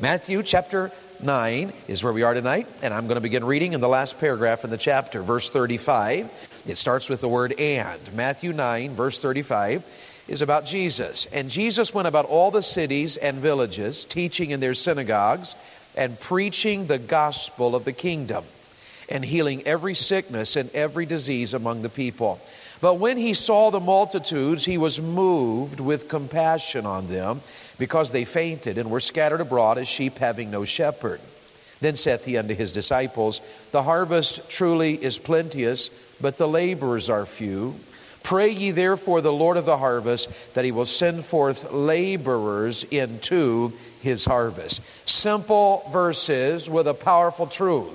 Matthew chapter 9 is where we are tonight, and I'm going to begin reading in the last paragraph in the chapter, verse 35. It starts with the word "and." Matthew 9, verse 35 is about Jesus. And Jesus went about all the cities and villages, teaching in their synagogues and preaching the gospel of the kingdom, and healing every sickness and every disease among the people. But when he saw the multitudes, he was moved with compassion on them, because they fainted and were scattered abroad as sheep having no shepherd. Then saith he unto his disciples, The harvest truly is plenteous, but the laborers are few. Pray ye therefore the Lord of the harvest, that he will send forth laborers into his harvest. Simple verses with a powerful truth.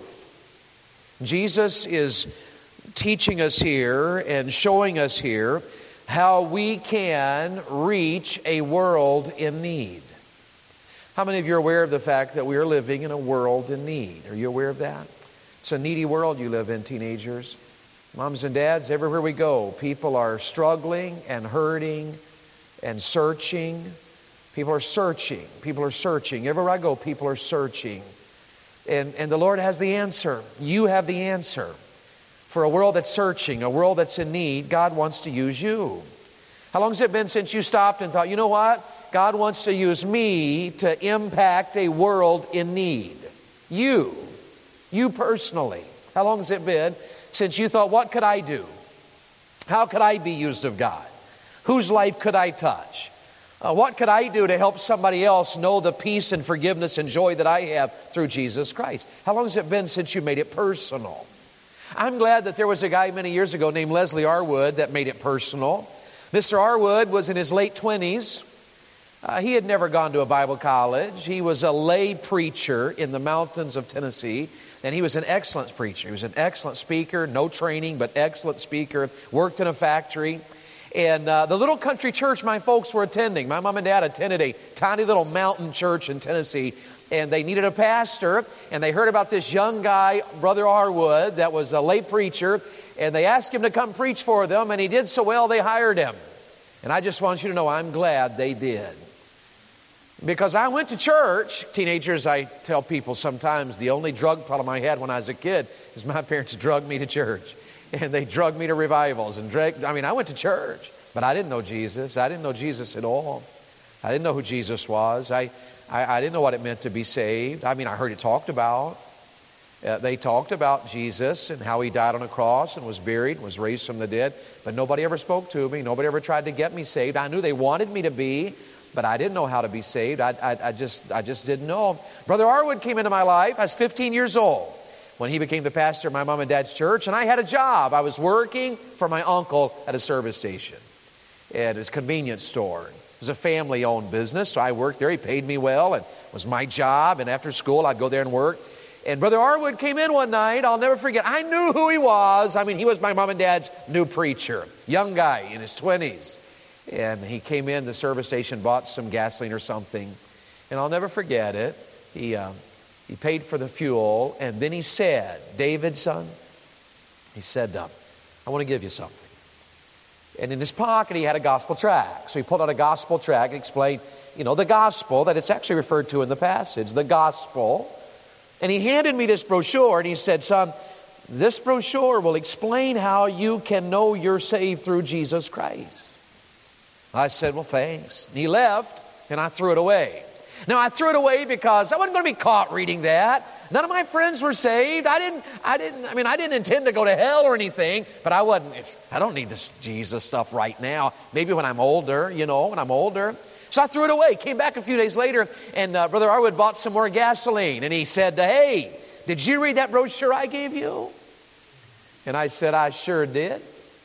Jesus is teaching us here and showing us here how we can reach a world in need. How many of you are aware of the fact that we are living in a world in need? Are you aware of that? It's a needy world you live in, teenagers. Moms and dads, everywhere we go, people are struggling and hurting and searching. People are searching. People are searching. Everywhere I go, people are searching. And the Lord has the answer. You have the answer. For a world that's searching, a world that's in need, God wants to use you. How long has it been since you stopped and thought, you know what? God wants to use me to impact a world in need. You personally. How long has it been since you thought, what could I do? How could I be used of God? Whose life could I touch? What could I do to help somebody else know the peace and forgiveness and joy that I have through Jesus Christ? How long has it been since you made it personal? I'm glad that there was a guy many years ago named Leslie Arwood that made it personal. Mr. Arwood was in his late 20s. He had never gone to a Bible college. He was a lay preacher in the mountains of Tennessee, and he was an excellent preacher. He was an excellent speaker, no training, but excellent speaker, worked in a factory. And the little country church my folks were attending, my mom and dad attended a tiny little mountain church in Tennessee, and they needed a pastor, and they heard about this young guy, Brother Arwood, that was a lay preacher, and they asked him to come preach for them, and he did so well they hired him. And I just want you to know I'm glad they did. Because I went to church. Teenagers, I tell people sometimes the only drug problem I had when I was a kid is my parents drugged me to church. And they drugged me to revivals. I went to church, but I didn't know Jesus. I didn't know Jesus at all. I didn't know who Jesus was. I didn't know what it meant to be saved. I heard it talked about. They talked about Jesus and how he died on a cross and was buried and was raised from the dead. But nobody ever spoke to me. Nobody ever tried to get me saved. I knew they wanted me to be, but I didn't know how to be saved. I just didn't know. Brother Arwood came into my life. I was 15 years old when he became the pastor of my mom and dad's church, and I had a job. I was working for my uncle at a service station at his convenience store. It was a family-owned business, so I worked there. He paid me well, and it was my job, and after school, I'd go there and work. And Brother Arwood came in one night. I'll never forget. I knew who he was. He was my mom and dad's new preacher, young guy in his 20s. And he came in the service station, bought some gasoline or something, and I'll never forget it. He paid for the fuel, and then he said, David, son, he said, I want to give you something. And in his pocket, he had a gospel tract. So he pulled out a gospel tract and explained, the gospel that it's actually referred to in the passage, the gospel. And he handed me this brochure, and he said, son, this brochure will explain how you can know you're saved through Jesus Christ. I said, well, thanks. And he left, and I threw it away. Now, I threw it away because I wasn't going to be caught reading that. None of my friends were saved. I didn't intend to go to hell or anything, but I don't need this Jesus stuff right now. Maybe when I'm older, when I'm older. So I threw it away. Came back a few days later, and Brother Arwood bought some more gasoline. And he said, hey, did you read that brochure I gave you? And I said, I sure did.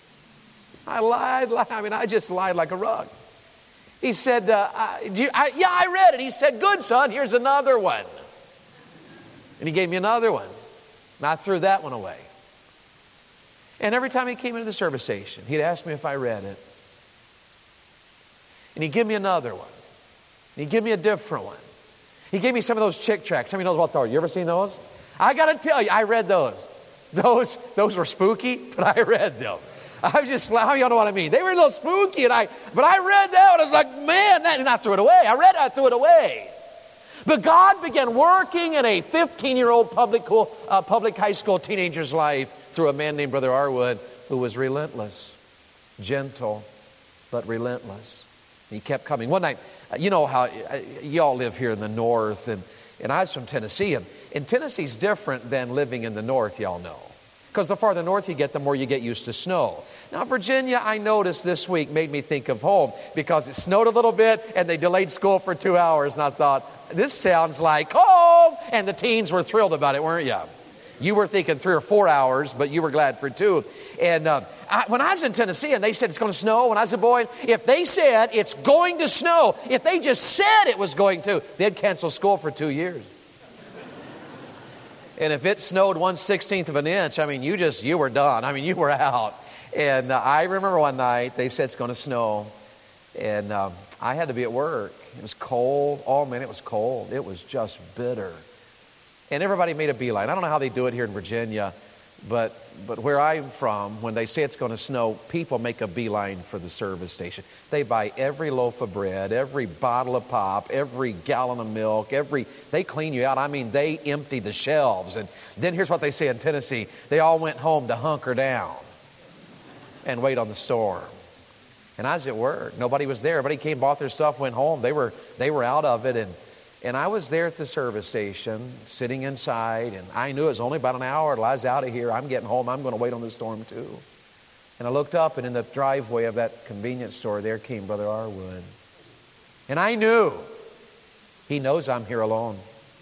I lied. I just lied like a rug. He said, yeah, I read it. He said, good, son, here's another one. And he gave me another one. And I threw that one away. And every time he came into the service station, he'd ask me if I read it. And he'd give me another one. And he'd give me a different one. He gave me some of those chick tracts. How many knows what those are? You ever seen those? I got to tell you, I read those. Those were spooky, but I read them. How y'all know what I mean? They were a little spooky, but I read that and I was like, man, and I threw it away. I read it, I threw it away. But God began working in a 15-year-old public high school teenager's life through a man named Brother Arwood, who was relentless, gentle, but relentless. He kept coming. One night, you know how y'all live here in the north, and I was from Tennessee, and Tennessee's different than living in the north, y'all know. Because the farther north you get, the more you get used to snow. Now, Virginia, I noticed this week, made me think of home because it snowed a little bit and they delayed school for 2 hours. And I thought, this sounds like home. And the teens were thrilled about it, weren't you? You were thinking 3 or 4 hours, but you were glad for 2. And when I was in Tennessee and they said it's going to snow, when I was a boy, if they said it's going to snow, if they just said it was going to, they'd cancel school for 2 years. And if it snowed 1/16 of an inch, I mean, you were done. I mean, you were out. And I remember one night they said it's going to snow. And I had to be at work. It was cold. Oh, man, it was cold. It was just bitter. And everybody made a beeline. I don't know how they do it here in Virginia, but where I'm from, when they say it's going to snow, people make a beeline for the service station. They buy every loaf of bread, every bottle of pop, every gallon of milk, they clean you out. I mean, they empty the shelves. And then here's what they say in Tennessee. They all went home to hunker down and wait on the storm. And I was at work. Nobody was there. Everybody came, bought their stuff, went home. They were out of it. And I was there at the service station, sitting inside, and I knew it was only about an hour till I was out of here. I'm getting home. I'm going to wait on the storm too. And I looked up, and in the driveway of that convenience store, there came Brother Arwood. And I knew he knows I'm here alone.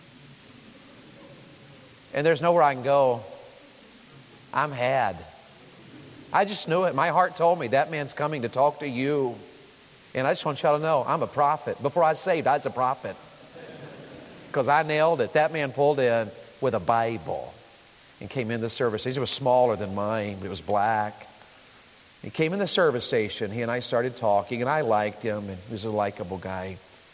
And there's nowhere I can go. I'm had. I just knew it. My heart told me that man's coming to talk to you. And I just want y'all to know, I'm a prophet. Before I was saved, I was a prophet. Because I nailed it. That man pulled in with a Bible and came in the service station. It was smaller than mine. It was black. He came in the service station. He and I started talking, and I liked him, and he was a likable guy.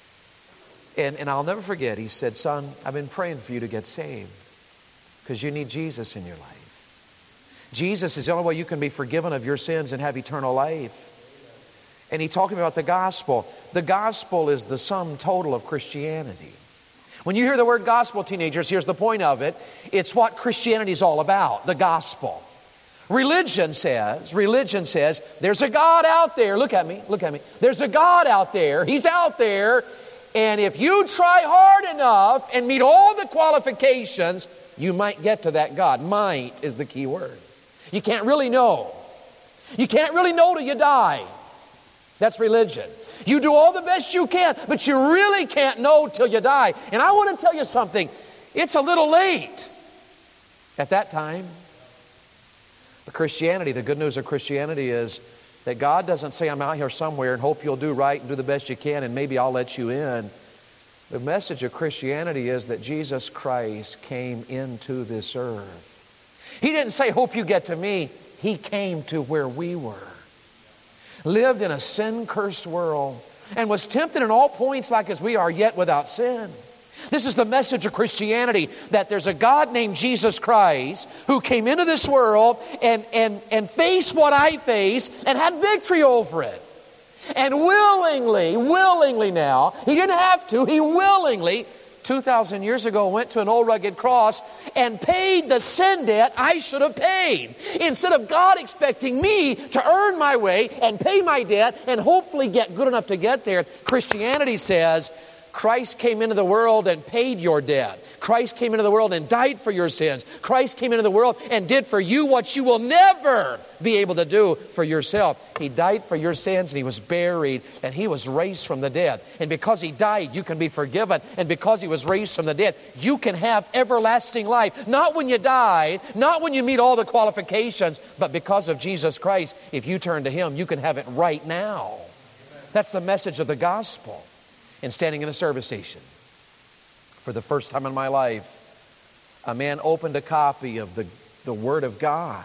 And I'll never forget, he said, son, I've been praying for you to get saved because you need Jesus in your life. Jesus is the only way you can be forgiven of your sins and have eternal life. And he talked about the gospel. The gospel is the sum total of Christianity. When you hear the word gospel, teenagers, here's the point of it. It's what Christianity is all about, the gospel. Religion says, there's a God out there. Look at me. There's a God out there. He's out there. And if you try hard enough and meet all the qualifications, you might get to that God. Might is the key word. You can't really know. You can't really know till you die. That's religion. You do all the best you can, but you really can't know till you die. And I want to tell you something. It's a little late at that time. But Christianity, the good news of Christianity is that God doesn't say, I'm out here somewhere and hope you'll do right and do the best you can and maybe I'll let you in. The message of Christianity is that Jesus Christ came into this earth. He didn't say, hope you get to me. He came to where we were. Lived in a sin-cursed world and was tempted in all points like as we are, yet without sin. This is the message of Christianity, that there's a God named Jesus Christ who came into this world and faced what I face and had victory over it. And willingly now, he didn't have to, he willingly, 2,000 years ago, went to an old rugged cross and paid the sin debt I should have paid. Instead of God expecting me to earn my way and pay my debt and hopefully get good enough to get there, Christianity says, Christ came into the world and paid your debt. Christ came into the world and died for your sins. Christ came into the world and did for you what you will never be able to do for yourself. He died for your sins and he was buried and he was raised from the dead. And because he died, you can be forgiven. And because he was raised from the dead, you can have everlasting life. Not when you die, not when you meet all the qualifications, but because of Jesus Christ. If you turn to him, you can have it right now. That's the message of the gospel. And standing in a service station, for the first time in my life, a man opened a copy of the Word of God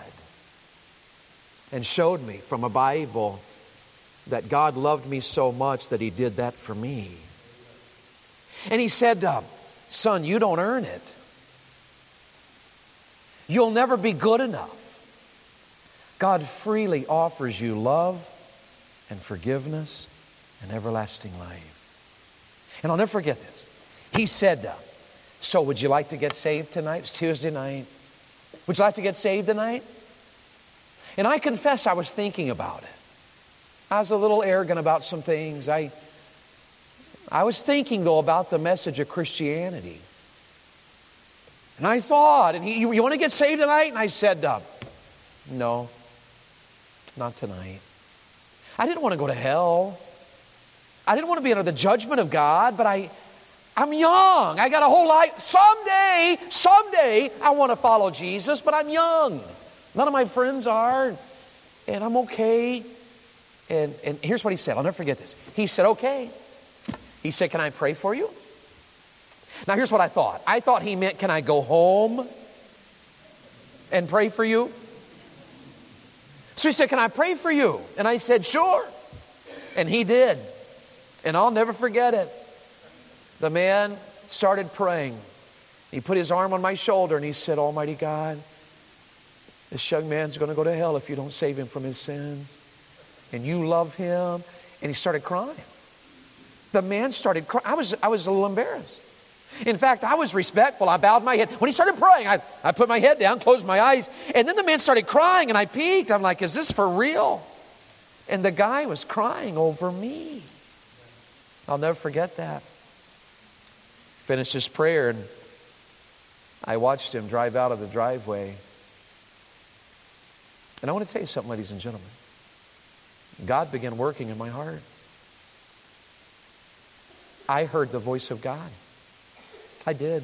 and showed me from a Bible that God loved me so much that he did that for me. And he said, son, you don't earn it. You'll never be good enough. God freely offers you love and forgiveness and everlasting life. And I'll never forget this. He said, so would you like to get saved tonight? It's Tuesday night. Would you like to get saved tonight? And I confess I was thinking about it. I was a little arrogant about some things. I was thinking, though, about the message of Christianity. And I thought, and you want to get saved tonight? And I said, no, not tonight. I didn't want to go to hell. I didn't want to be under the judgment of God, but I'm young. I got a whole life. Someday, I want to follow Jesus, but I'm young. None of my friends are, and I'm okay. And here's what he said. I'll never forget this. He said, okay. He said, can I pray for you? Now, here's what I thought. I thought he meant, can I go home and pray for you? So he said, can I pray for you? And I said, sure. And he did. And I'll never forget it. The man started praying. He put his arm on my shoulder and he said, Almighty God, this young man's going to go to hell if you don't save him from his sins. And you love him. And he started crying. The man started crying. I was a little embarrassed. In fact, I was respectful. I bowed my head. When he started praying, I put my head down, closed my eyes. And then the man started crying and I peeked. I'm like, is this for real? And the guy was crying over me. I'll never forget that. Finished his prayer and I watched him drive out of the driveway. And I want to tell you something, ladies and gentlemen. God began working in my heart. I heard the voice of God. I did.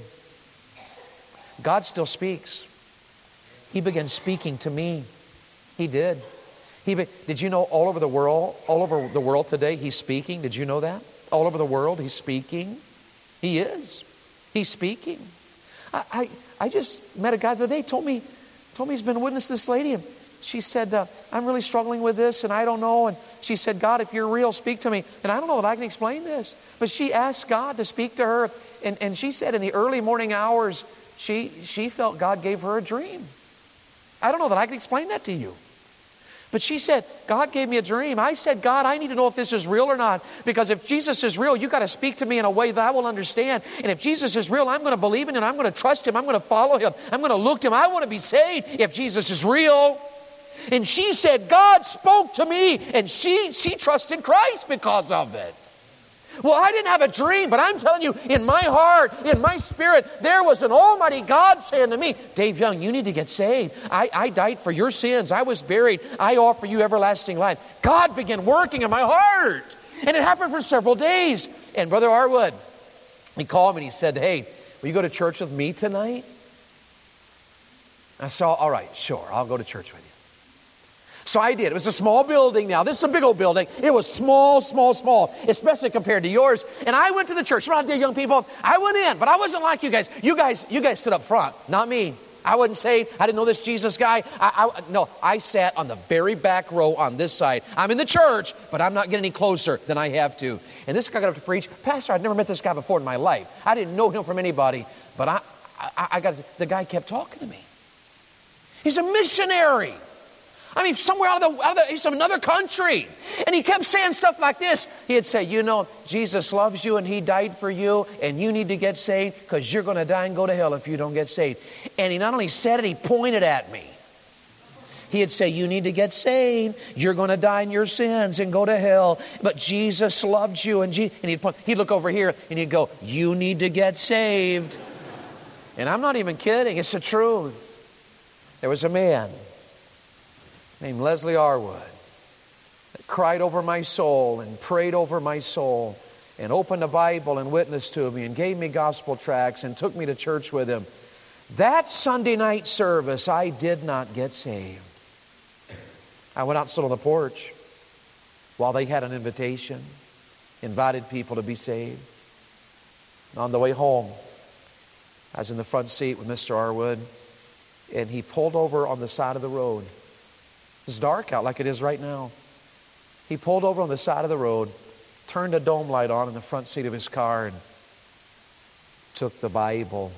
God still speaks. He began speaking to me. He did. Did you know all over the world today, He's speaking? Did you know that? All over the world, He's speaking. He is. He's speaking. I just met a guy the other day, told me he's been a witness to this lady. And she said, I'm really struggling with this and I don't know. And she said, God, if you're real, speak to me. And I don't know that I can explain this. But she asked God to speak to her. And she said in the early morning hours, she felt God gave her a dream. I don't know that I can explain that to you. But she said, God gave me a dream. I said, God, I need to know if this is real or not. Because if Jesus is real, you got to speak to me in a way that I will understand. And if Jesus is real, I'm going to believe in Him. I'm going to trust Him. I'm going to follow Him. I'm going to look to Him. I want to be saved if Jesus is real. And she said, God spoke to me. And she trusted Christ because of it. Well, I didn't have a dream, but I'm telling you, in my heart, in my spirit, there was an almighty God saying to me, Dave Young, you need to get saved. I died for your sins. I was buried. I offer you everlasting life. God began working in my heart. And it happened for several days. And Brother Arwood, he called me and he said, hey, will you go to church with me tonight? I said, all right, sure, I'll go to church with you. So I did. It was a small building now. This is a big old building. It was small, especially compared to yours. And I went to the church. Around there, young people, I went in, but I wasn't like you guys. You guys sit up front, not me. I wasn't saved. I didn't know this Jesus guy. No, I sat on the very back row on this side. I'm in the church, but I'm not getting any closer than I have to. And this guy got up to preach. Pastor, I'd never met this guy before in my life. I didn't know him from anybody, but the guy kept talking to me. He's a missionary. I mean, somewhere he's from another country. And he kept saying stuff like this. He'd say, you know, Jesus loves you and He died for you and you need to get saved because you're going to die and go to hell if you don't get saved. And he not only said it, he pointed at me. He'd say, you need to get saved. You're going to die in your sins and go to hell. But Jesus loved you. And he'd look over here and he'd go, you need to get saved. And I'm not even kidding. It's the truth. There was a man named Leslie Arwood that cried over my soul and prayed over my soul and opened the Bible and witnessed to me and gave me gospel tracts and took me to church with him. That Sunday night service, I did not get saved. I went out and stood on the porch while they had an invitation, invited people to be saved. And on the way home, I was in the front seat with Mr. Arwood, and he pulled over on the side of the road. It's dark out like it is right now. He pulled over on the side of the road, turned a dome light on in the front seat of his car, and took the Bible.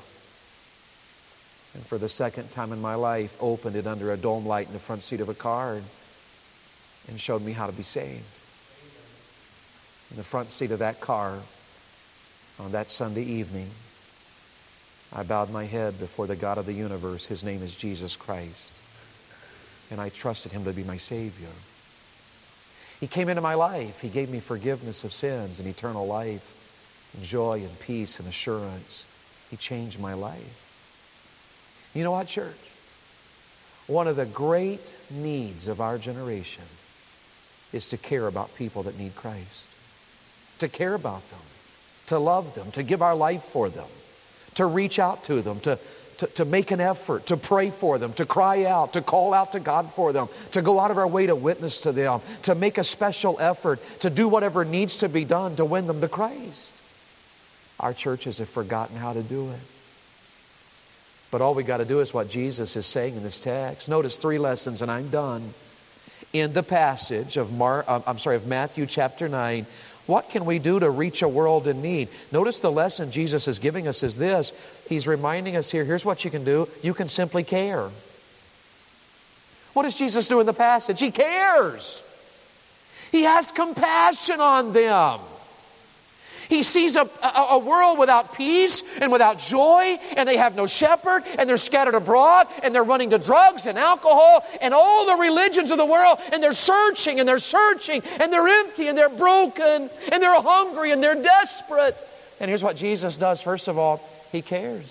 And for the second time in my life, opened it under a dome light in the front seat of a car and showed me how to be saved. In the front seat of that car, On that Sunday evening, I bowed my head before the God of the universe. His name is Jesus Christ. And I trusted Him to be my Savior. He came into my life. He gave me forgiveness of sins and eternal life, and joy and peace and assurance. He changed my life. You know what, church? One of the great needs of our generation is to care about people that need Christ. To care about them. To love them. To give our life for them. To reach out to them. To make an effort. To pray for them. To cry out. To call out to God for them. To go out of our way to witness to them. To make a special effort. To do whatever needs to be done to win them to Christ. Our churches have forgotten how to do it. But all we got to do is what Jesus is saying in this text. Notice 3 lessons and I'm done. In the passage of Matthew chapter 9, what can we do to reach a world in need? Notice the lesson Jesus is giving us is this. He's reminding us here, here's what you can do. You can simply care. What does Jesus do in the passage? He cares. He has compassion on them. He sees a world without peace and without joy, and they have no shepherd, and they're scattered abroad, and they're running to drugs and alcohol and all the religions of the world, and they're searching, and they're empty, and they're broken, and they're hungry, and they're desperate. And here's what Jesus does. First of all, He cares.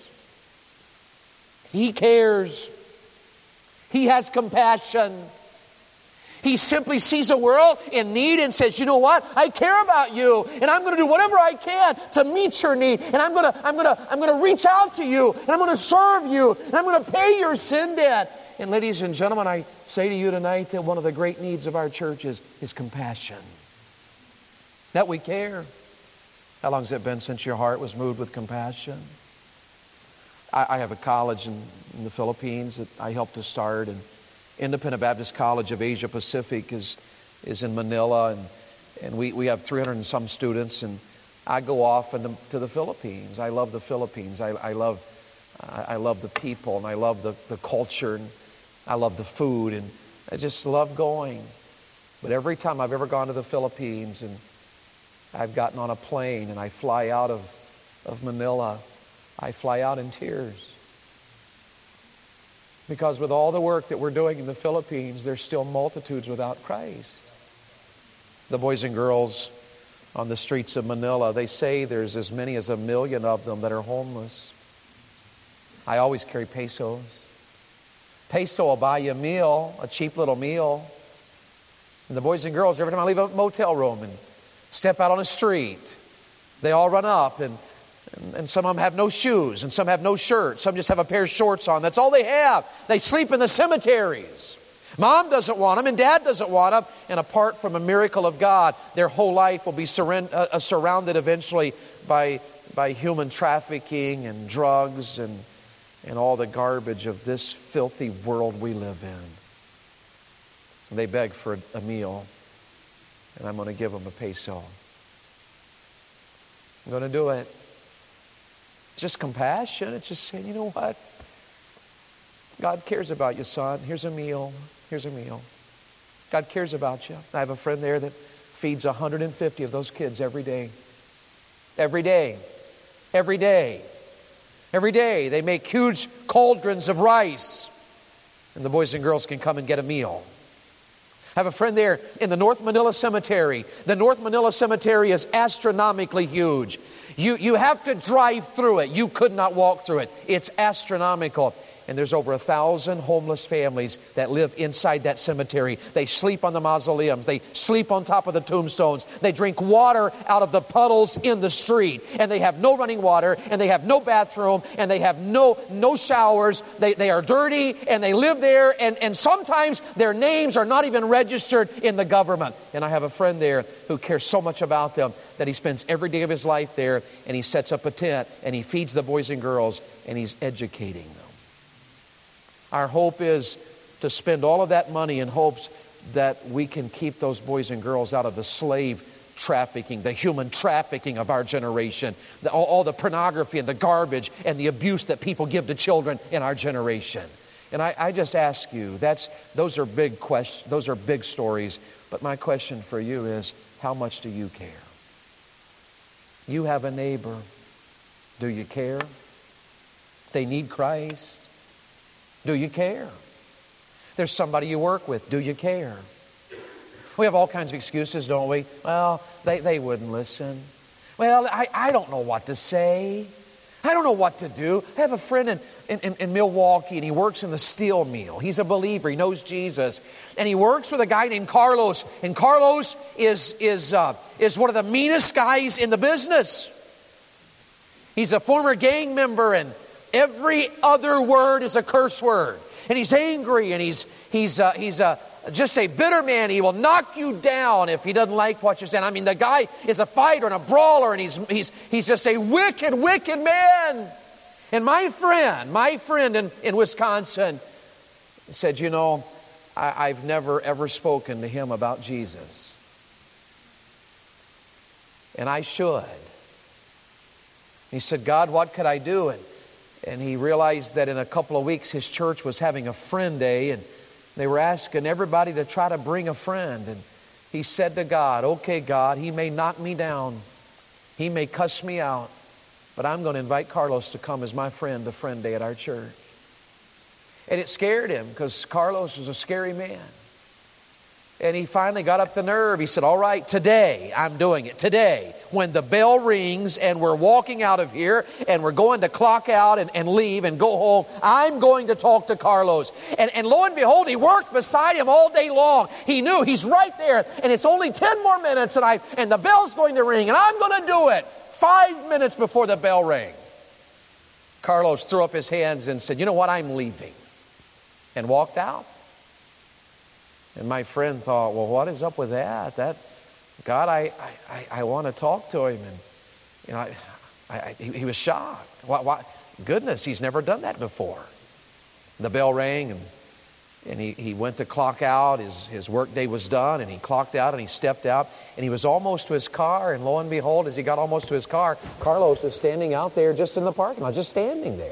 He cares. He has compassion. He simply sees a world in need and says, you know what? I care about you, and I'm going to do whatever I can to meet your need, and I'm going to reach out to you, and I'm going to serve you, and I'm going to pay your sin debt. And ladies and gentlemen, I say to you tonight that one of the great needs of our churches is compassion. That we care. How long has it been since your heart was moved with compassion? I have a college in the Philippines that I helped to start, and Independent Baptist College of Asia Pacific is in Manila, and we have 300 and some students, and I go off to the Philippines. I love the Philippines. I love the people, and I love the culture, and I love the food, and I just love going. But every time I've ever gone to the Philippines and I've gotten on a plane and I fly out of Manila, I fly out in tears. Because with all the work that we're doing in the Philippines, there's still multitudes without Christ. The boys and girls on the streets of Manila, they say there's as many as 1 million of them that are homeless. I always carry pesos. Peso will buy you a meal, a cheap little meal. And the boys and girls, every time I leave a motel room and step out on the street, they all run up, and some of them have no shoes, and some have no shirt. Some just have a pair of shorts on. That's all they have. They sleep in the cemeteries. Mom doesn't want them, and Dad doesn't want them. And apart from a miracle of God, their whole life will be surrounded eventually by human trafficking and drugs and all the garbage of this filthy world we live in. And they beg for a meal, and I'm going to give them a peso. I'm going to do it. It's just compassion. It's just saying, you know what? God cares about you, son. Here's a meal. Here's a meal. God cares about you. I have a friend there that feeds 150 of those kids every day. Every day. Every day. Every day. They make huge cauldrons of rice, and the boys and girls can come and get a meal. I have a friend there in the North Manila Cemetery. The North Manila Cemetery is astronomically huge. You have to drive through it. You could not walk through it. It's astronomical. And there's over 1,000 homeless families that live inside that cemetery. They sleep on the mausoleums. They sleep on top of the tombstones. They drink water out of the puddles in the street. And they have no running water. And they have no bathroom. And they have no showers. They are dirty. And they live there. And sometimes their names are not even registered in the government. And I have a friend there who cares so much about them that he spends every day of his life there. And he sets up a tent. And he feeds the boys and girls. And he's educating them. Our hope is to spend all of that money in hopes that we can keep those boys and girls out of the slave trafficking, the human trafficking of our generation, all the pornography and the garbage and the abuse that people give to children in our generation. And I just ask you, those are big questions, those are big stories, but my question for you is, how much do you care? You have a neighbor. Do you care? They need Christ. Do you care? There's somebody you work with. Do you care? We have all kinds of excuses, don't we? Well, they wouldn't listen. Well, I don't know what to say. I don't know what to do. I have a friend in Milwaukee, and he works in the steel mill. He's a believer. He knows Jesus. And he works with a guy named Carlos. And Carlos is one of the meanest guys in the business. He's a former gang member, and every other word is a curse word. And he's angry, and he's just a bitter man. He will knock you down if he doesn't like what you're saying. I mean, the guy is a fighter and a brawler, and he's just a wicked, wicked man. And my friend in Wisconsin said, you know, I've never ever spoken to him about Jesus. And I should. He said, God, what could I do? And he realized that in a couple of weeks his church was having a friend day, and they were asking everybody to try to bring a friend. And he said to God, okay, God, he may knock me down. He may cuss me out. But I'm going to invite Carlos to come as my friend to friend day at our church. And it scared him because Carlos was a scary man. And he finally got up the nerve. He said, all right, today I'm doing it. Today, when the bell rings and we're walking out of here and we're going to clock out and leave and go home, I'm going to talk to Carlos. And lo and behold, he worked beside him all day long. He knew he's right there, and it's only 10 more minutes and the bell's going to ring, and I'm going to do it. 5 minutes before the bell rang, Carlos threw up his hands and said, you know what, I'm leaving. And walked out. And my friend thought, well, what is up with that? God, I want to talk to him. And he was shocked. What? Goodness, he's never done that before. The bell rang, and he went to clock out. His work day was done, and he clocked out, and he stepped out, and he was almost to his car. And lo and behold, as he got almost to his car, Carlos is standing out there just in the parking lot, just standing there.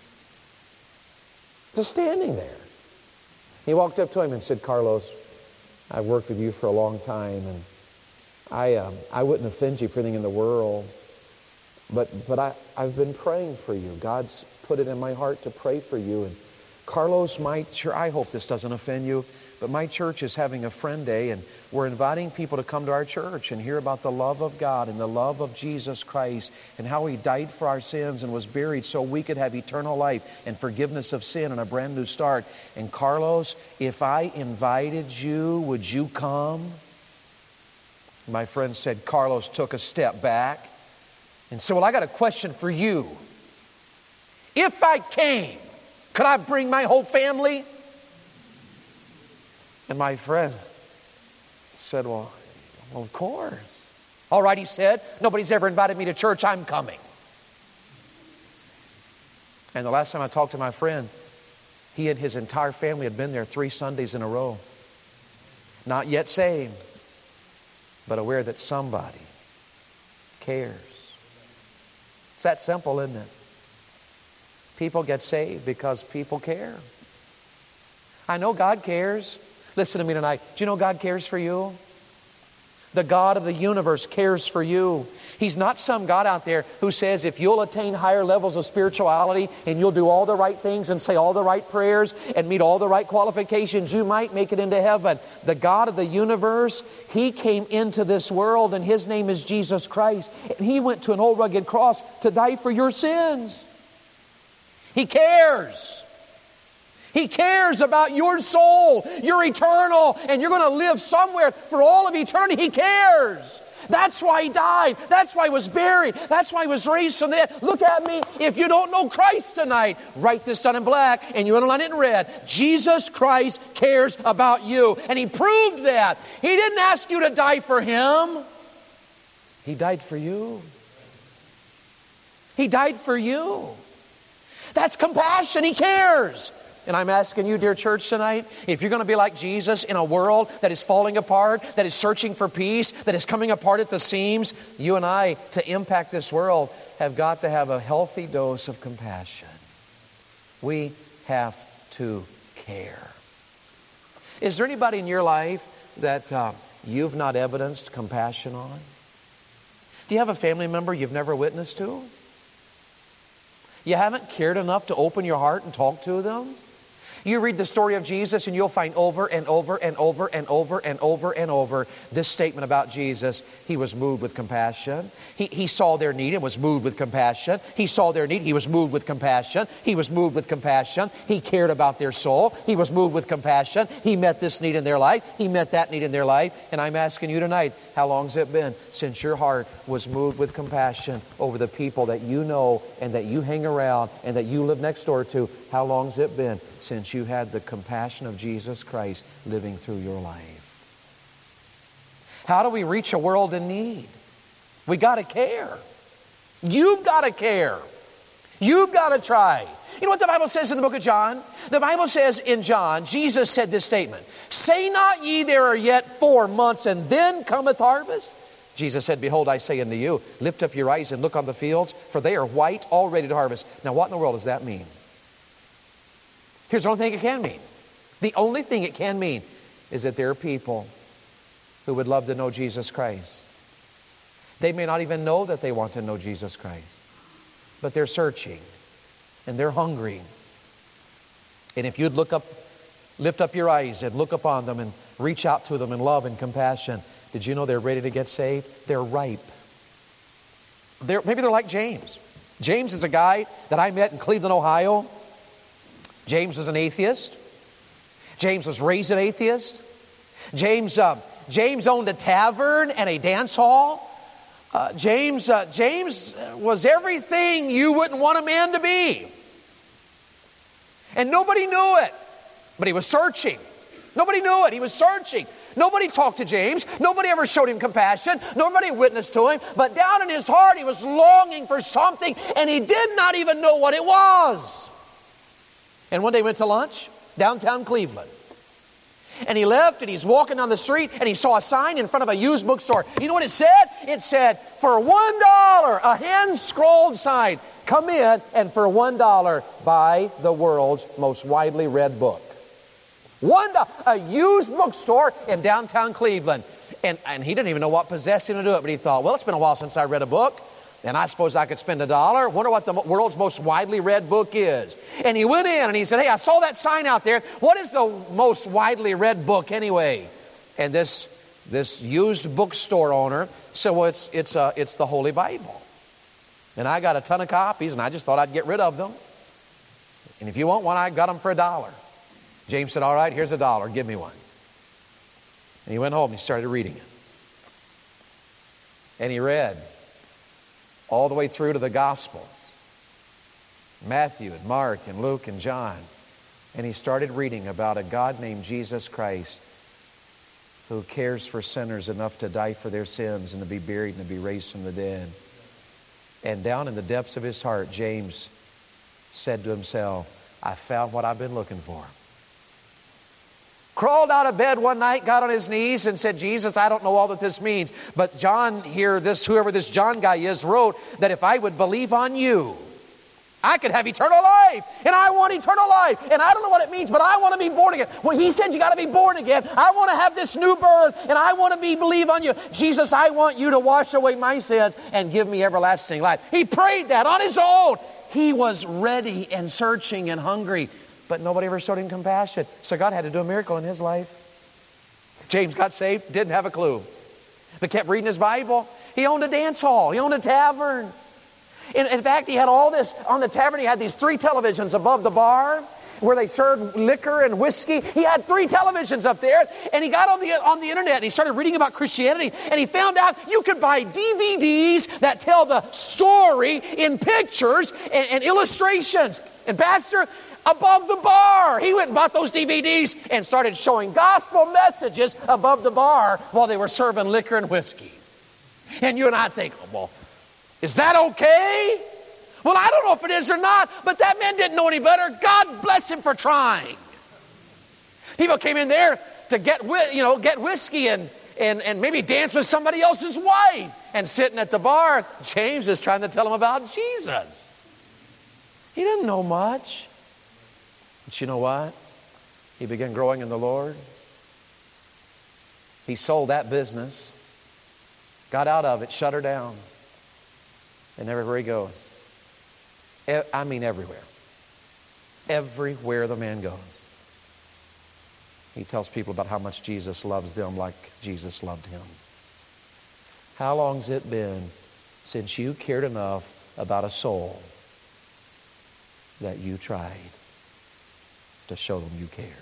Just standing there. He walked up to him and said, Carlos, I've worked with you for a long time, and I wouldn't offend you for anything in the world, but I've been praying for you. God's put it in my heart to pray for you. And Carlos, I hope this doesn't offend you, but my church is having a friend day, and we're inviting people to come to our church and hear about the love of God and the love of Jesus Christ and how He died for our sins and was buried so we could have eternal life and forgiveness of sin and a brand new start. And Carlos, if I invited you, would you come? My friend said, Carlos took a step back and said, well, I got a question for you. If I came, could I bring my whole family? And my friend said, well, of course. All right, he said, nobody's ever invited me to church. I'm coming. And the last time I talked to my friend, he and his entire family had been there 3 Sundays in a row. Not yet saved, but aware that somebody cares. It's that simple, isn't it? People get saved because people care. I know God cares. Listen to me tonight. Do you know God cares for you? The God of the universe cares for you. He's not some God out there who says if you'll attain higher levels of spirituality and you'll do all the right things and say all the right prayers and meet all the right qualifications, you might make it into heaven. The God of the universe, He came into this world, and His name is Jesus Christ. And He went to an old rugged cross to die for your sins. He cares. He cares about your soul. You're eternal, and you're going to live somewhere for all of eternity. He cares. That's why He died. That's why He was buried. That's why He was raised from the dead. Look at me. If you don't know Christ tonight, write this down in black and you underline it in red. Jesus Christ cares about you. And He proved that. He didn't ask you to die for Him. He died for you. He died for you. That's compassion. He cares. And I'm asking you, dear church, tonight, if you're going to be like Jesus in a world that is falling apart, that is searching for peace, that is coming apart at the seams, you and I, to impact this world, have got to have a healthy dose of compassion. We have to care. Is there anybody in your life that you've not evidenced compassion on? Do you have a family member you've never witnessed to? You haven't cared enough to open your heart and talk to them? You read the story of Jesus and you'll find over and over and over and over and over and over this statement about Jesus. He was moved with compassion. He saw their need and was moved with compassion. He saw their need. He was moved with compassion. He was moved with compassion. He cared about their soul. He was moved with compassion. He met this need in their life. He met that need in their life. And I'm asking you tonight, how long's it been since your heart was moved with compassion over the people that you know and that you hang around and that you live next door to? How long's it been since you had the compassion of Jesus Christ living through your life? How do we reach a world in need? We got to care. You've got to care. You've got to try. You know what the Bible says in the book of John? The Bible says in John, Jesus said this statement, "Say not ye, there are yet 4 months, and then cometh harvest." Jesus said, "Behold, I say unto you, lift up your eyes and look on the fields, for they are white, all ready to harvest." Now, what in the world does that mean? Here's the only thing it can mean. The only thing it can mean is that there are people who would love to know Jesus Christ. They may not even know that they want to know Jesus Christ, but they're searching and they're hungry. And if you'd lift up your eyes and look upon them and reach out to them in love and compassion, did you know they're ready to get saved? They're ripe. Maybe they're like James. James is a guy that I met in Cleveland, Ohio. James was an atheist. James was raised an atheist. James owned a tavern and a dance hall. James was everything you wouldn't want a man to be. And nobody knew it. But he was searching. Nobody knew it. He was searching. Nobody talked to James. Nobody ever showed him compassion. Nobody witnessed to him. But down in his heart, he was longing for something, and he did not even know what it was. And one day he went to lunch downtown Cleveland. And he left and he's walking down the street and he saw a sign in front of a used bookstore. You know what it said? It said, for $1, a hand-scrolled sign. Come in and for $1, buy the world's most widely read book. $1, a used bookstore in downtown Cleveland. And he didn't even know what possessed him to do it, but he thought, well, it's been a while since I read a book. And I suppose I could spend $1. Wonder what the world's most widely read book is. And he went in and he said, hey, I saw that sign out there. What is the most widely read book anyway? And this used bookstore owner said, well, it's the Holy Bible. And I got a ton of copies and I just thought I'd get rid of them. And if you want one, I got them for $1. James said, all right, here's $1. Give me one. And he went home and he started reading it. And he read all the way through to the Gospels, Matthew and Mark and Luke and John. And he started reading about a God named Jesus Christ who cares for sinners enough to die for their sins and to be buried and to be raised from the dead. And down in the depths of his heart, James said to himself, I found what I've been looking for. Crawled out of bed one night, got on his knees and said, Jesus, I don't know all that this means. But John here, whoever this John guy is, wrote that if I would believe on you, I could have eternal life. And I want eternal life. And I don't know what it means, but I want to be born again. Well, he said you got to be born again. I want to have this new birth. And I want to believe on you. Jesus, I want you to wash away my sins and give me everlasting life. He prayed that on his own. He was ready and searching and hungry. But nobody ever showed him compassion. So God had to do a miracle in his life. James got saved, didn't have a clue. But kept reading his Bible. He owned a dance hall. He owned a tavern. In fact, he had all this. On the tavern, he had these 3 televisions above the bar where they served liquor and whiskey. He had 3 televisions up there. And he got on the internet and he started reading about Christianity. And he found out you could buy DVDs that tell the story in pictures and illustrations. And Pastor, above the bar, he went and bought those DVDs and started showing gospel messages above the bar while they were serving liquor and whiskey. And you and I think, well, is that okay? Well, I don't know if it is or not, but that man didn't know any better. God bless him for trying. People came in there to get whiskey and maybe dance with somebody else's wife. And sitting at the bar, James is trying to tell him about Jesus. He didn't know much. But you know what? He began growing in the Lord. He sold that business, got out of it, shut her down. And everywhere he goes, I mean everywhere. Everywhere the man goes, he tells people about how much Jesus loves them like Jesus loved him. How long's it been since you cared enough about a soul that you tried to show them you cared?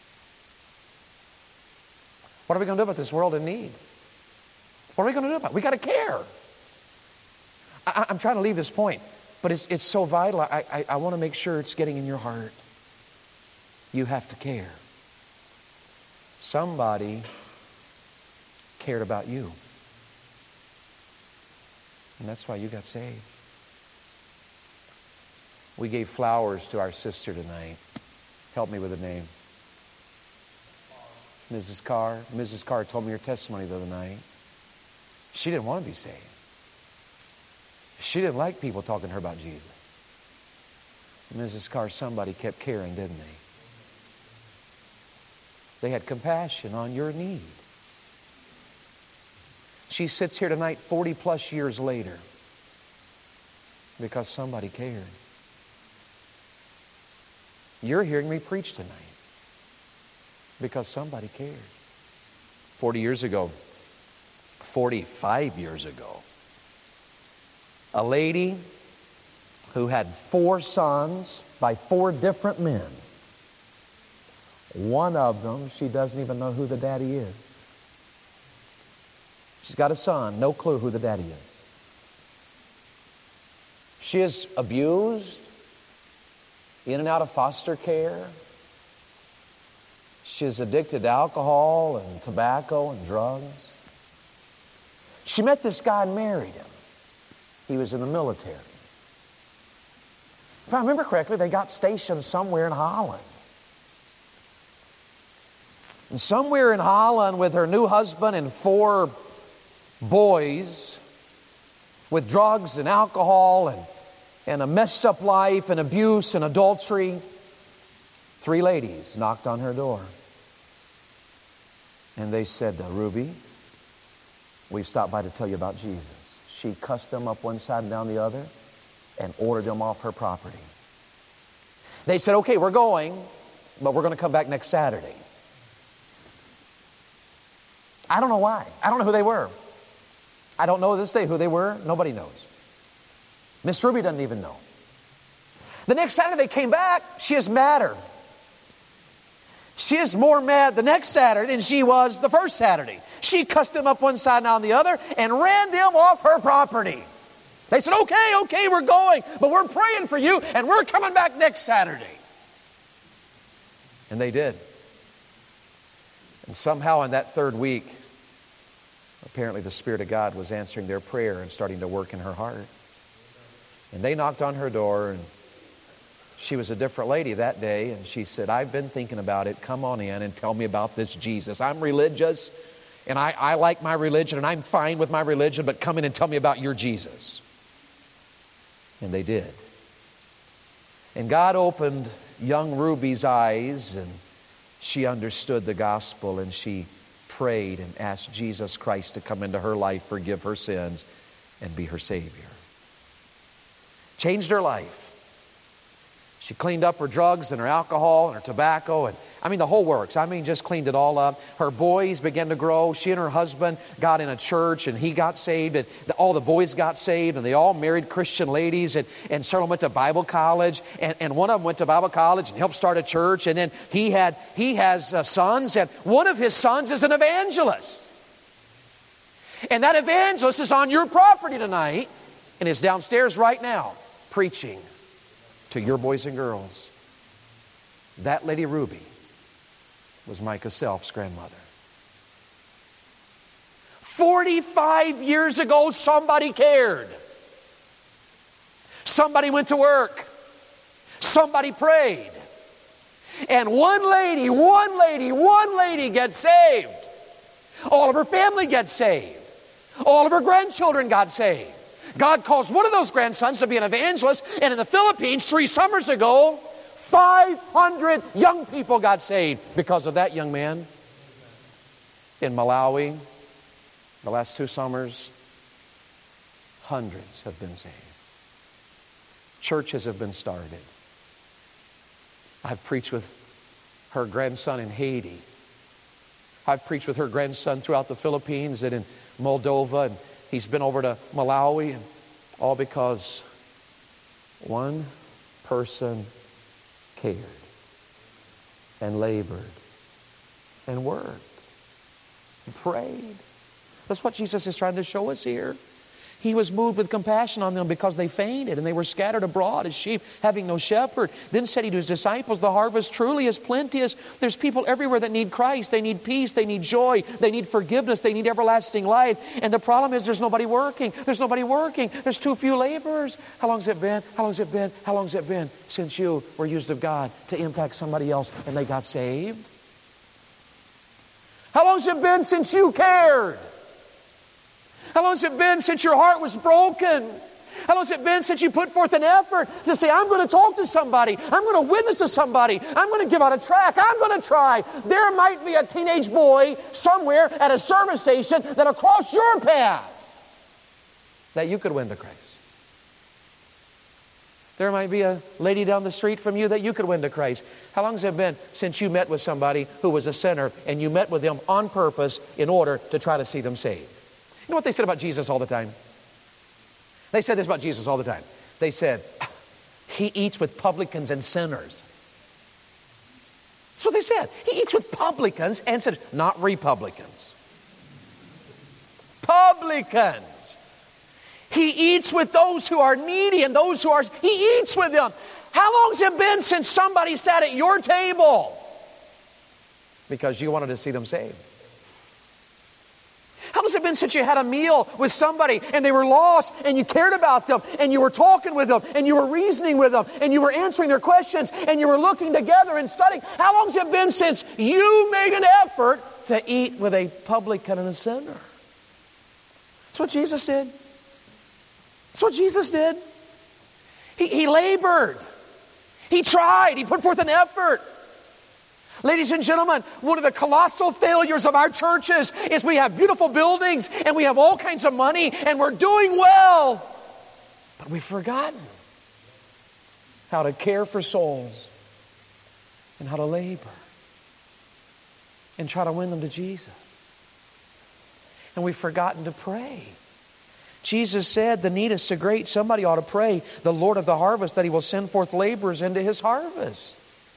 What are we going to do about this world in need? What are we going to do about it? We got to care. I'm trying to leave this point, but it's so vital. I want to make sure it's getting in your heart. You have to care. Somebody cared about you. And that's why you got saved. We gave flowers to our sister tonight. Help me with the name. Mrs. Carr. Mrs. Carr told me her testimony the other night. She didn't want to be saved. She didn't like people talking to her about Jesus. Mrs. Carr, somebody kept caring, didn't they? They had compassion on your need. She sits here tonight 40 plus years later because somebody cared. You're hearing me preach tonight because somebody cared. 45 years ago, a lady who had 4 sons by 4 different men. One of them, she doesn't even know who the daddy is. She's got a son, no clue who the daddy is. She is abused, in and out of foster care. She is addicted to alcohol and tobacco and drugs. She met this guy and married him. He was in the military. If I remember correctly, they got stationed somewhere in Holland. And somewhere in Holland with her new husband and 4 boys, with drugs and alcohol and a messed up life and abuse and adultery, 3 ladies knocked on her door. And they said, Ruby, we've stopped by to tell you about Jesus. She cussed them up one side and down the other and ordered them off her property. They said, okay, we're going, but we're going to come back next Saturday. I don't know why. I don't know who they were. I don't know this day who they were. Nobody knows. Miss Ruby doesn't even know. The next Saturday they came back, she is madder. She is more mad the next Saturday than she was the first Saturday. She cussed them up one side and on the other and ran them off her property. They said, okay, we're going, but we're praying for you and we're coming back next Saturday. And they did. And somehow in that 3rd week, apparently the Spirit of God was answering their prayer and starting to work in her heart. And they knocked on her door, and she was a different lady that day, and she said, I've been thinking about it. Come on in and tell me about this Jesus. I'm religious, and I like my religion, and I'm fine with my religion, but come in and tell me about your Jesus. And they did. And God opened young Ruby's eyes, and she understood the gospel, and she prayed and asked Jesus Christ to come into her life, forgive her sins, and be her Savior. Changed her life. She cleaned up her drugs and her alcohol and her tobacco, and the whole works. Just cleaned it all up. Her boys began to grow. She and her husband got in a church, and he got saved, and all the boys got saved, and they all married Christian ladies, and several went to Bible college, and one of them went to Bible college and helped start a church, and then he has sons, and one of his sons is an evangelist. And that evangelist is on your property tonight, and is downstairs right now preaching to your boys and girls. That lady Ruby was Micah Self's grandmother. 45 years ago, somebody cared. Somebody went to work. Somebody prayed. And one lady gets saved. All of her family gets saved. All of her grandchildren got saved. God calls one of those grandsons to be an evangelist, and in the Philippines 3 summers ago, 500 young people got saved because of that young man. In Malawi, the last 2 summers, hundreds have been saved. Churches have been started. I've preached with her grandson in Haiti. I've preached with her grandson throughout the Philippines and in Moldova, and he's been over to Malawi, and all because one person cared and labored and worked and prayed. That's what Jesus is trying to show us here. He was moved with compassion on them because they fainted and they were scattered abroad as sheep having no shepherd. Then said he to his disciples, the harvest truly is plenteous. There's people everywhere that need Christ. They need peace. They need joy. They need forgiveness. They need everlasting life. And the problem is there's nobody working. There's nobody working. There's too few laborers. How long's it been? How long's it been? How long's it been since you were used of God to impact somebody else and they got saved? How long's it been since you cared? How long has it been since your heart was broken? How long has it been since you put forth an effort to say, I'm going to talk to somebody. I'm going to witness to somebody. I'm going to give out a tract. I'm going to try. There might be a teenage boy somewhere at a service station that'll cross your path that you could win to Christ. There might be a lady down the street from you that you could win to Christ. How long has it been since you met with somebody who was a sinner and you met with them on purpose in order to try to see them saved? You know what they said about Jesus all the time? They said this about Jesus all the time. They said, he eats with publicans and sinners. That's what they said. He eats with publicans and sinners, not Republicans. Publicans. He eats with those who are needy and those who are, he eats with them. How long has it been since somebody sat at your table? Because you wanted to see them saved. How long has it been since you had a meal with somebody and they were lost and you cared about them and you were talking with them and you were reasoning with them and you were answering their questions and you were looking together and studying? How long has it been since you made an effort to eat with a publican and a sinner? That's what Jesus did. That's what Jesus did. He labored. He tried. He put forth an effort. Ladies and gentlemen, one of the colossal failures of our churches is we have beautiful buildings and we have all kinds of money and we're doing well. But we've forgotten how to care for souls and how to labor and try to win them to Jesus. And we've forgotten to pray. Jesus said the need is so great, somebody ought to pray the Lord of the harvest that he will send forth laborers into his harvest.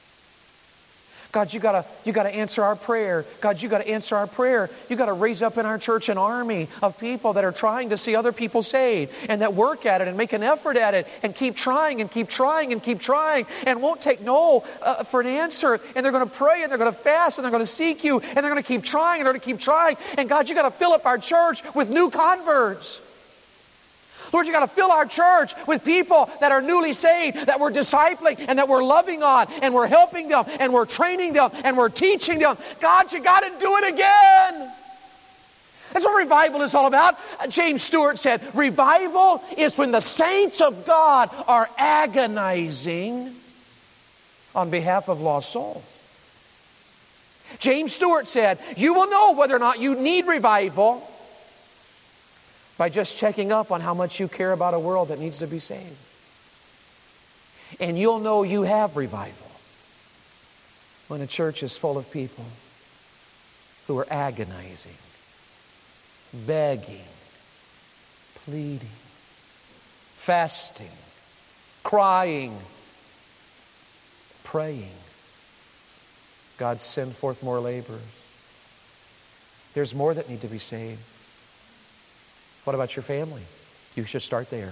God, you gotta answer our prayer. God, you gotta answer our prayer. You gotta raise up in our church an army of people that are trying to see other people saved and that work at it and make an effort at it and keep trying and keep trying and keep trying and won't take no for an answer. And they're going to pray and they're going to fast and they're going to seek you and they're going to keep trying and they're going to keep trying. And God, you gotta fill up our church with new converts. Lord, you got to fill our church with people that are newly saved, that we're discipling and that we're loving on and we're helping them and we're training them and we're teaching them. God, you got to do it again. That's what revival is all about. James Stewart said, revival is when the saints of God are agonizing on behalf of lost souls. James Stewart said, you will know whether or not you need revival by just checking up on how much you care about a world that needs to be saved. And you'll know you have revival when a church is full of people who are agonizing, begging, pleading, fasting, crying, praying. God, send forth more laborers. There's more that need to be saved. What about your family? You should start there.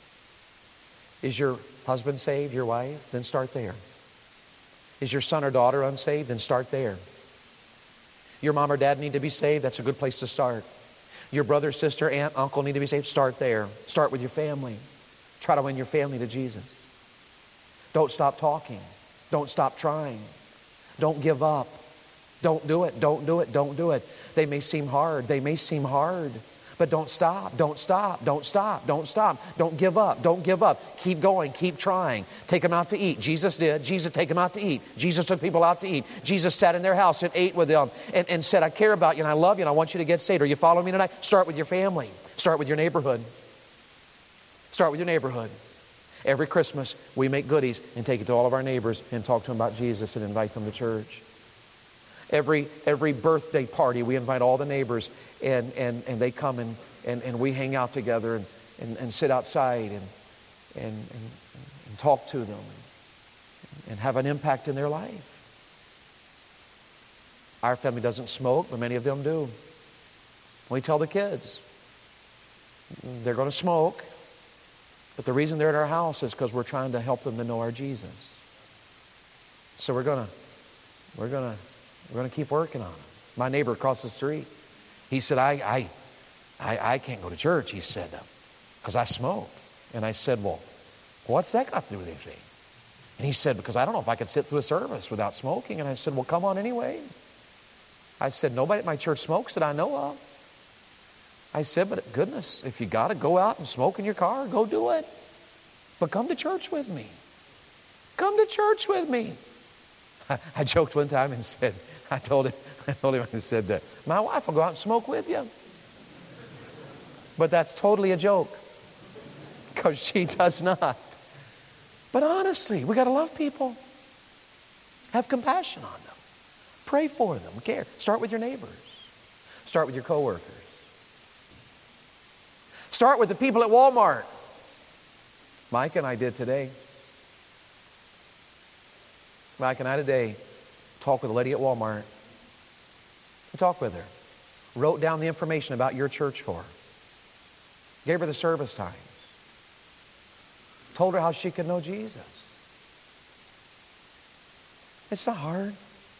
Is your husband saved, your wife? Then start there. Is your son or daughter unsaved? Then start there. Your mom or dad need to be saved? That's a good place to start. Your brother, sister, aunt, uncle need to be saved? Start there. Start with your family. Try to win your family to Jesus. Don't stop talking. Don't stop trying. Don't give up. Don't do it. Don't do it. Don't do it. They may seem hard. They may seem hard. But don't stop, don't stop, don't stop, don't stop. Don't give up, don't give up. Keep going, keep trying. Take them out to eat. Jesus did. Jesus take them out to eat. Jesus took people out to eat. Jesus sat in their house and ate with them and said, I care about you and I love you and I want you to get saved. Are you following me tonight? Start with your family. Start with your neighborhood. Start with your neighborhood. Every Christmas, we make goodies and take it to all of our neighbors and talk to them about Jesus and invite them to church. Every birthday party, we invite all the neighbors and they come and we hang out together and sit outside and talk to them and have an impact in their life. Our family doesn't smoke, but many of them do. We tell the kids they're going to smoke, but the reason they're at our house is because we're trying to help them to know our Jesus. So we're going to keep working on it. My neighbor across the street, he said, I can't go to church, he said, because I smoke. And I said, well, what's that got to do with anything? And he said, because I don't know if I could sit through a service without smoking. And I said, well, come on anyway. I said, nobody at my church smokes that I know of. I said, but goodness, if you got to go out and smoke in your car, go do it. But come to church with me. Come to church with me. I joked one time and said, I told him I said, my wife will go out and smoke with you. But that's totally a joke, because she does not. But honestly, we got to love people. Have compassion on them. Pray for them. Care. Start with your neighbors. Start with your coworkers. Start with the people at Walmart. Mike and I did today. Mike and I today talked with a lady at Walmart. I talked with her. Wrote down the information about your church for her. Gave her the service time. Told her how she could know Jesus. It's not hard.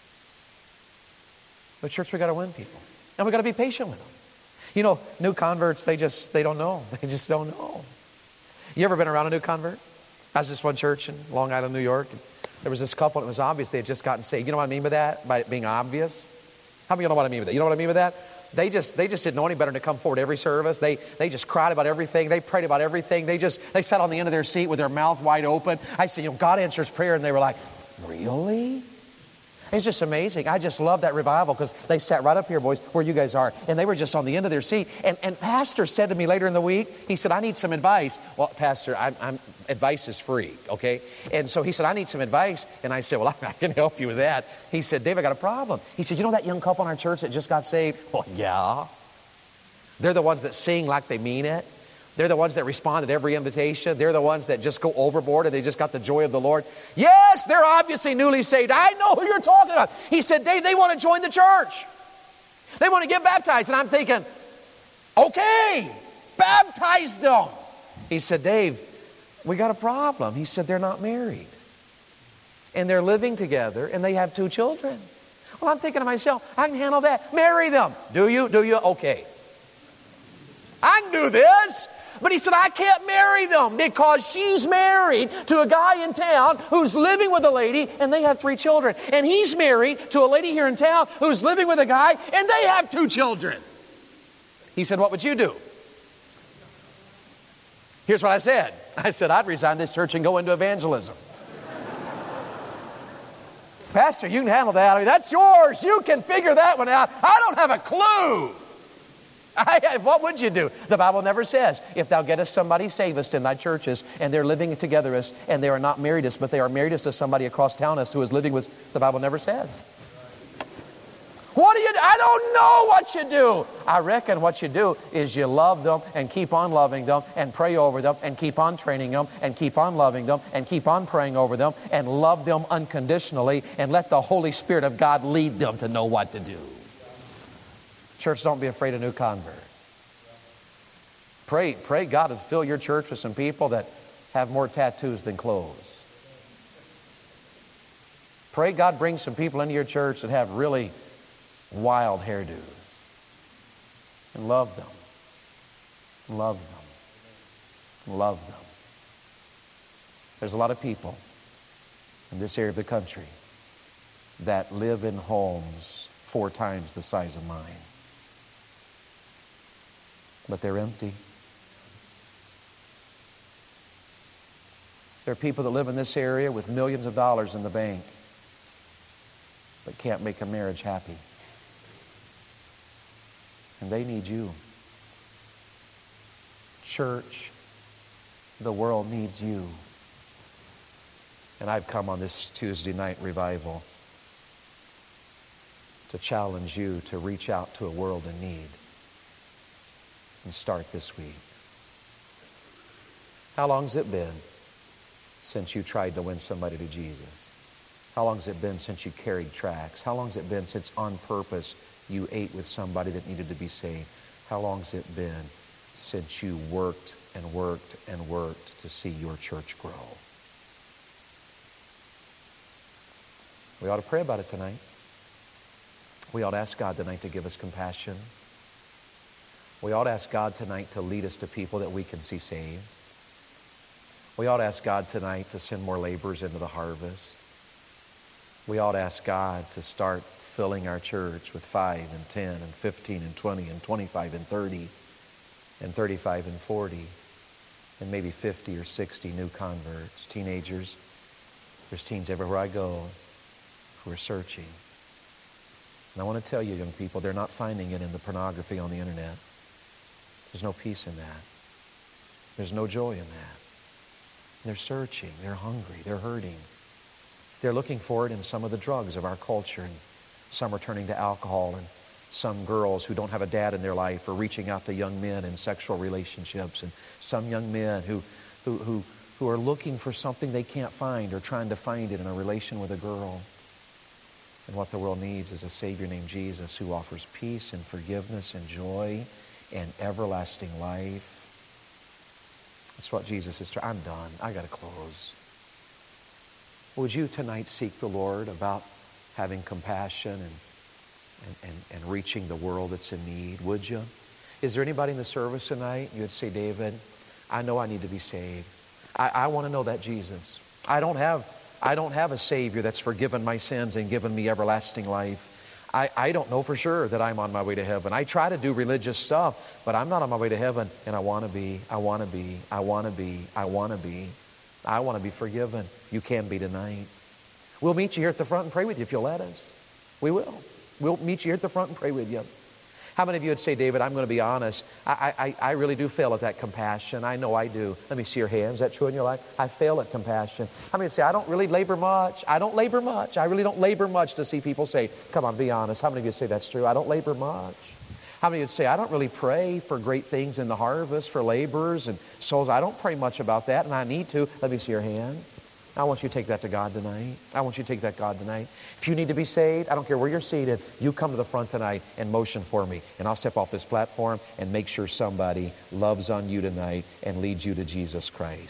But church, we got to win people. And we got to be patient with them. You know, new converts, they don't know. They just don't know. You ever been around a new convert? I was this one church in Long Island, New York. And there was this couple, and it was obvious they had just gotten saved. You know what I mean by that? By it being obvious? How many of you know what I mean by that? You know what I mean by that? They just didn't know any better than to come forward every service. They just cried about everything. They prayed about everything. They sat on the end of their seat with their mouth wide open. I said, you know, God answers prayer. And they were like, really? It's just amazing. I just love that revival, because they sat right up here, boys, where you guys are, and they were just on the end of their seat. And Pastor said to me later in the week, he said, I need some advice. Well, Pastor, advice is free, okay? And so he said, I need some advice. And I said, well, I can help you with that. He said, Dave, I got a problem. He said, you know that young couple in our church that just got saved? Well, yeah. They're the ones that sing like they mean it. They're the ones that respond to every invitation. They're the ones that just go overboard and they just got the joy of the Lord. Yes, they're obviously newly saved. I know who you're talking about. He said, Dave, they want to join the church. They want to get baptized. And I'm thinking, okay, baptize them. He said, Dave, we got a problem. He said, they're not married. And they're living together and they have 2 children. Well, I'm thinking to myself, I can handle that. Marry them. Do you? Do you? Okay. I can do this. But he said, I can't marry them because she's married to a guy in town who's living with a lady and they have 3 children. And he's married to a lady here in town who's living with a guy and they have 2 children. He said, what would you do? Here's what I said. I said, I'd resign this church and go into evangelism. Pastor, you can handle that. I mean, that's yours. You can figure that one out. I don't have a clue. What would you do? The Bible never says, if thou gettest somebody savest in thy churches, and they're living together as, and they are not married us, but they are married us to somebody across town as who is living with, the Bible never says. What do you do? I don't know what you do. I reckon what you do is you love them and keep on loving them and pray over them and keep on training them and keep on loving them and keep on praying over them and love them unconditionally and let the Holy Spirit of God lead them to know what to do. Church, don't be afraid of new converts. Pray God to fill your church with some people that have more tattoos than clothes. Pray God brings some people into your church that have really wild hairdos. And love them. Love them. Love them. There's a lot of people in this area of the country that live in homes 4 times the size of mine. But they're empty. There are people that live in this area with millions of dollars in the bank but can't make a marriage happy. And they need you. Church, the world needs you. And I've come on this Tuesday night revival to challenge you to reach out to a world in need and start this week. How long's it been since you tried to win somebody to Jesus? How long's it been since you carried tracts? How long's it been since on purpose you ate with somebody that needed to be saved? How long's it been since you worked and worked and worked to see your church grow? We ought to pray about it tonight. We ought to ask God tonight to give us compassion. We ought to ask God tonight to lead us to people that we can see saved. We ought to ask God tonight to send more laborers into the harvest. We ought to ask God to start filling our church with 5 and 10 and 15 and 20 and 25 and 30 and 35 and 40 and maybe 50 or 60 new converts, teenagers. There's teens everywhere I go who are searching. And I want to tell you, young people, they're not finding it in the pornography on the internet. There's no peace in that. There's no joy in that. They're searching, they're hungry, they're hurting. They're looking for it in some of the drugs of our culture, and some are turning to alcohol, and some girls who don't have a dad in their life are reaching out to young men in sexual relationships, and some young men who are looking for something they can't find or trying to find it in a relation with a girl. And what the world needs is a Savior named Jesus who offers peace and forgiveness and joy and everlasting life. That's what Jesus is trying. I'm done. I got to close. Would you tonight seek the Lord about having compassion and reaching the world that's in need? Would you? Is there anybody in the service tonight? You would say, David, I know I need to be saved. I want to know that Jesus. I don't have a Savior that's forgiven my sins and given me everlasting life. I don't know for sure that I'm on my way to heaven. I try to do religious stuff, but I'm not on my way to heaven, and I want to be forgiven. You can be tonight. We'll meet you here at the front and pray with you if you'll let us. We will. We'll meet you here at the front and pray with you. How many of you would say, David, I'm going to be honest. I really do fail at that compassion. I know I do. Let me see your hands. Is that true in your life? I fail at compassion. How many would say, I don't really labor much. I don't labor much. I really don't labor much to see people say, come on, be honest. How many of you would say that's true? I don't labor much. How many would say, I don't really pray for great things in the harvest, for laborers and souls. I don't pray much about that, and I need to. Let me see your hand. I want you to take that to God tonight. I want you to take that to God tonight. If you need to be saved, I don't care where you're seated, you come to the front tonight and motion for me. And I'll step off this platform and make sure somebody loves on you tonight and leads you to Jesus Christ.